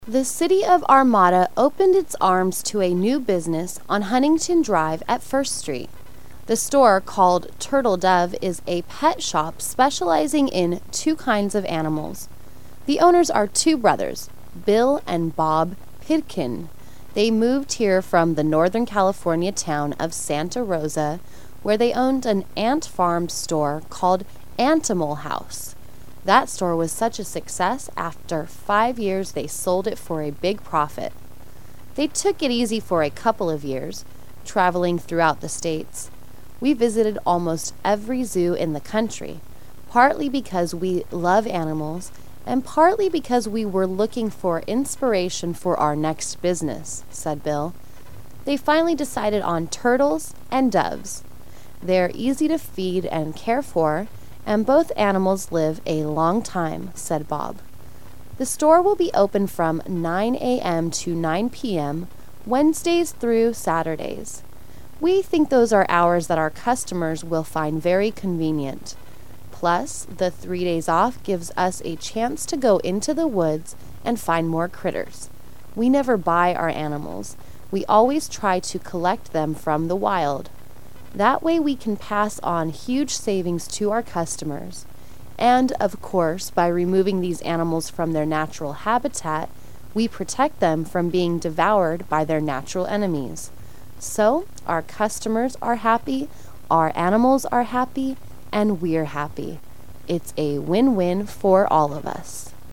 The city of Armada opened its arms to a new business on Huntington Drive at First Street. The store, called Turtle Dove, is a pet shop specializing in two kinds of animals. The owners are two brothers, Bill and Bob Pidkin. They moved here from the Northern California town of Santa Rosa, where they owned an ant-farmed store called Antimal House. That store was such a success, after 5 years they sold it for a big profit. They took it easy for a couple of years, traveling throughout the states. We visited almost every zoo in the country, partly because we love animals and partly because we were looking for inspiration for our next business, said Bill. They finally decided on turtles and doves. They're easy to feed and care for, and both animals live a long time, said Bob. The store will be open from 9 a.m. to 9 p.m., Wednesdays through Saturdays. We think those are hours that our customers will find very convenient. Plus, the 3 days off gives us a chance to go into the woods and find more critters. We never buy our animals. We always try to collect them from the wild. That way we can pass on huge savings to our customers. And, of course, by removing these animals from their natural habitat, we protect them from being devoured by their natural enemies. So, our customers are happy, our animals are happy, and we're happy. It's a win-win for all of us.